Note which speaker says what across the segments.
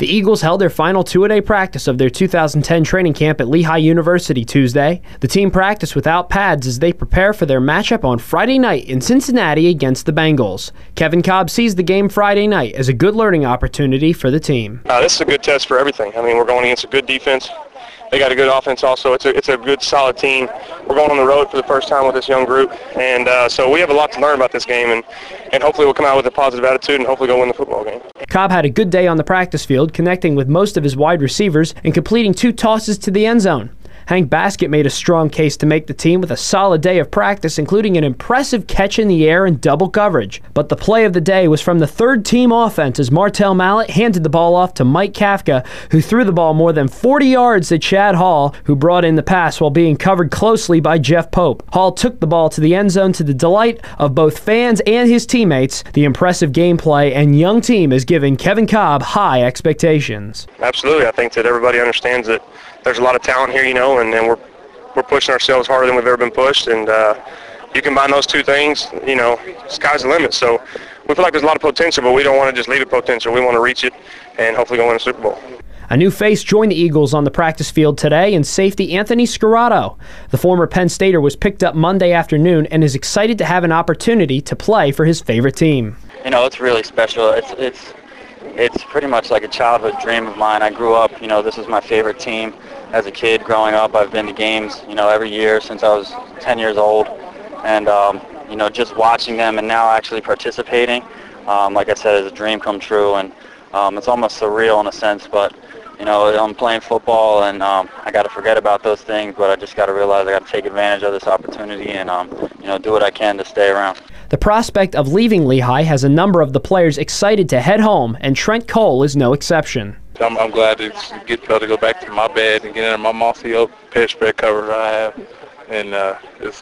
Speaker 1: The Eagles held their final two-a-day practice of their 2010 training camp at Lehigh University Tuesday. The team practiced without pads as they prepare for their matchup on Friday night in Cincinnati against the Bengals. Kevin Kolb sees the game Friday night as a good learning opportunity for the team.
Speaker 2: This is a good test for everything. I mean, we're going against a good defense. They got a good offense also. It's a good, solid team. We're going on the road for the first time with this young group, and so we have a lot to learn about this game, and hopefully we'll come out with a positive attitude and hopefully go win the football game.
Speaker 1: Kolb had a good day on the practice field, connecting with most of his wide receivers and completing 2 tosses to the end zone. Hank Baskett made a strong case to make the team with a solid day of practice, including an impressive catch in the air and double coverage. But the play of the day was from the third-team offense as Martell Mallett handed the ball off to Mike Kafka, who threw the ball more than 40 yards to Chad Hall, who brought in the pass while being covered closely by Jeff Pope. Hall took the ball to the end zone to the delight of both fans and his teammates. The impressive gameplay and young team has given Kevin Kolb high expectations.
Speaker 2: Absolutely. I think that everybody understands that there's a lot of talent here, and we're pushing ourselves harder than we've ever been pushed, and you combine those two things, sky's the limit. So we feel like there's a lot of potential, but we don't want to just leave it potential. We want to reach it and hopefully go win a Super Bowl.
Speaker 1: A new face joined the Eagles on the practice field today in safety Anthony Scarato. The former Penn Stater was picked up Monday afternoon and is excited to have an opportunity to play for his favorite team.
Speaker 3: It's really special. It's pretty much like a childhood dream of mine. I grew up, this is my favorite team. As a kid growing up, I've been to games, every year since I was 10 years old. And, just watching them and now actually participating, like I said, is a dream come true. And it's almost surreal in a sense, but, I'm playing football and I got to forget about those things, but I just got to realize I got to take advantage of this opportunity and, do what I can to stay around.
Speaker 1: The prospect of leaving Lehigh has a number of the players excited to head home, and Trent Cole is no exception.
Speaker 4: I'm glad to get to go back to my bed and get into my mossy oak pet spread cover I have, and I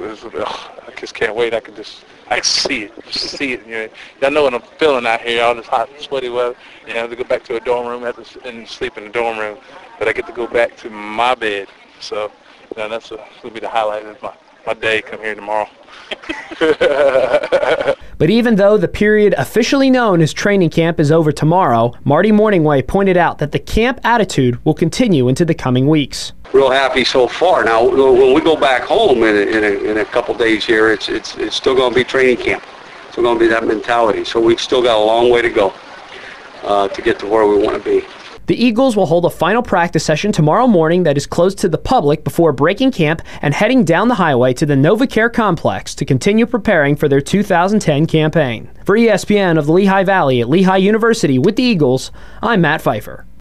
Speaker 4: just can't wait. I can see it, Y'all know what I'm feeling out here, all this hot, sweaty weather. I have to go back to a dorm room and sleep in the dorm room, but I get to go back to my bed. So that's will be the highlight of my day. Come here tomorrow.
Speaker 1: But even though the period officially known as training camp is over tomorrow, Marty Morningway pointed out that the camp attitude will continue into the coming weeks.
Speaker 5: Real happy so far. Now, when we go back home in a couple days here, it's still going to be training camp. It's still going to be that mentality. So we've still got a long way to go to get to where we want to be.
Speaker 1: The Eagles will hold a final practice session tomorrow morning that is closed to the public before breaking camp and heading down the highway to the NovaCare complex to continue preparing for their 2010 campaign. For ESPN of the Lehigh Valley at Lehigh University with the Eagles, I'm Matt Pfeiffer.